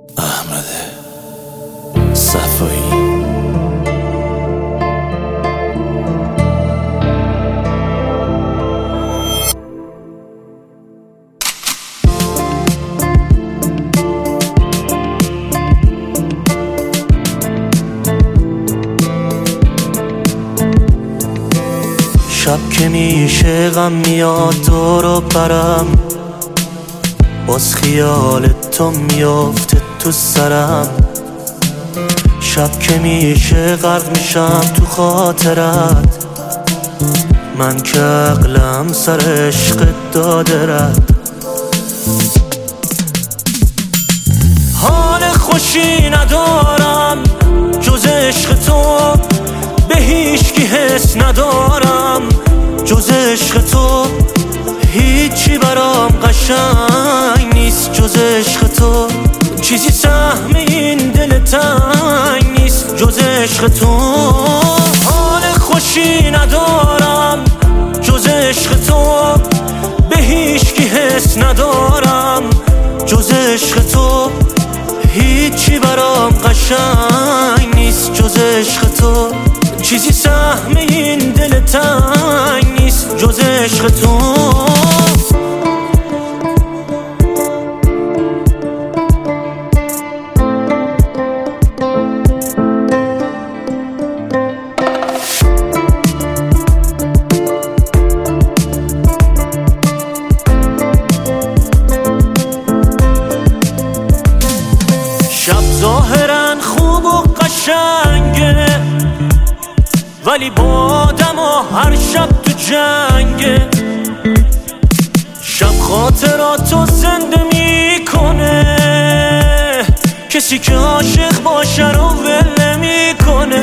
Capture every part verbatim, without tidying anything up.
احمد صفایی. شب که میشه غم میاد دور و برم، باز خیال تو میافته تو سرم. شب که میشه غرق میشم تو خاطرت، من که عقلم سر عشق داده رد. حال خوشی ندارم جز عشق تو، به هیچکی حس ندارم جز عشق تو. هیچی برام قشنگ نیست جز عشق تو، چیزی سهم این دل تنگ نیست جز عشق تو. حال خوشی ندارم جز عشق تو، به هیچکی حس ندارم جز عشق تو. هیچی برام قشنگ نیست جز عشق تو، چیزی سهم این دل تنگ نیست جز عشق تو. شب ظاهرا خوب و قشنگه، ولی با آدم و هر شب تو جنگه. شب خاطراتو زنده میکنه، کسی که عاشق باشه رو ول میکنه.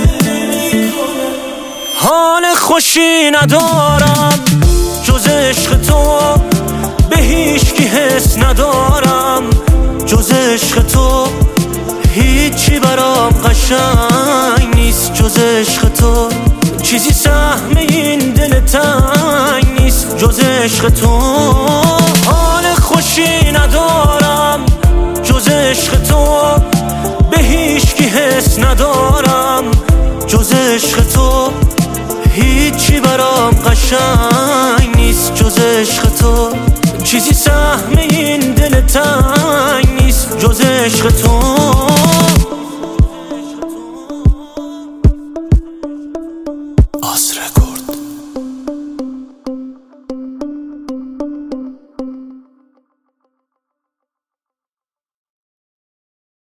حال خوشی ندارم جز عشق تو، به هیچکی حس ندارم جز عشق تو. هیچی برام قشنگ نیست جز عشق تو، چیزی سهم این دل تنگ نیست جز عشق تو. حال خوشی ندارم جز عشق تو، به هیچکی حس ندارم جز عشق تو. هیچی برام قشنگ نیست جز عشق تو، چیزی سهم این دل تنگ نیست جز عشق تو.